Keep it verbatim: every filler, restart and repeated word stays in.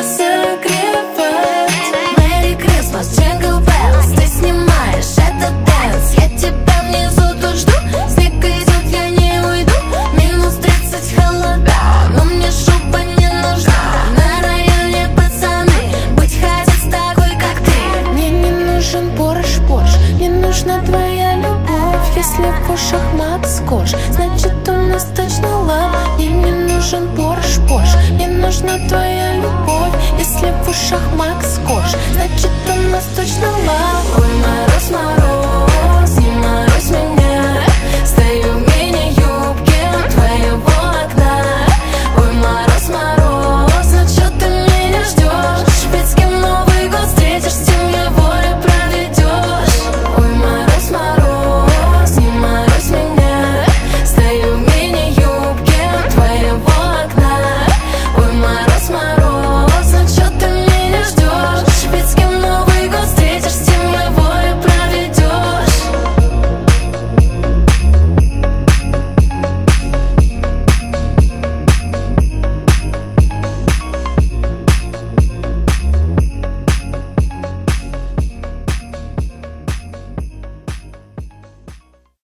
согревать. Merry Christmas, Jingle Bells, ты снимаешь этот дэнс. Я тебя внизу тут жду, снег идет, я не уйду. Минус тридцать холода, но мне шуба не нужна. На районе пацаны быть хотят с такой, как ты. Мне не нужен Порш, Порш, мне нужна твоя любовь. Если в ушах Макс Корж, значит у нас точно лав. Мне не нужен Порш, Порш, мне нужна твоя любовь. Если в ушах Макс Корж, значит у нас точно лав.